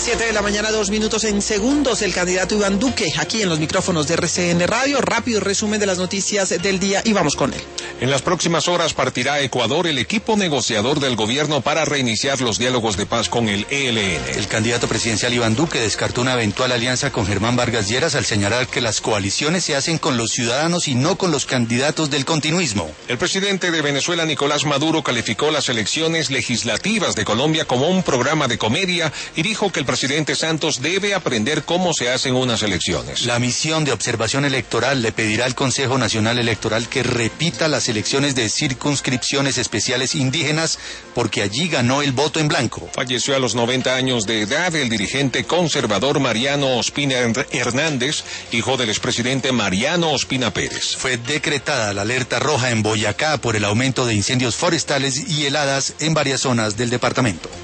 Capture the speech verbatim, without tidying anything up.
siete de la mañana, dos minutos en segundos, el candidato Iván Duque, aquí en los micrófonos de R C N Radio. Rápido resumen de las noticias del día y vamos con él. En las próximas horas partirá a Ecuador el equipo negociador del gobierno para reiniciar los diálogos de paz con el E L N. El candidato presidencial Iván Duque descartó una eventual alianza con Germán Vargas Lleras al señalar que las coaliciones se hacen con los ciudadanos y no con los candidatos del continuismo. El presidente de Venezuela, Nicolás Maduro, calificó las elecciones legislativas de Colombia como un programa de comedia y dijo que el presidente Santos debe aprender cómo se hacen unas elecciones. La misión de observación electoral le pedirá al Consejo Nacional Electoral que repita las elecciones de circunscripciones especiales indígenas porque allí ganó el voto en blanco. Falleció a los noventa años de edad el dirigente conservador Mariano Ospina Hernández, hijo del expresidente Mariano Ospina Pérez. Fue decretada la alerta roja en Boyacá por el aumento de incendios forestales y heladas en varias zonas del departamento.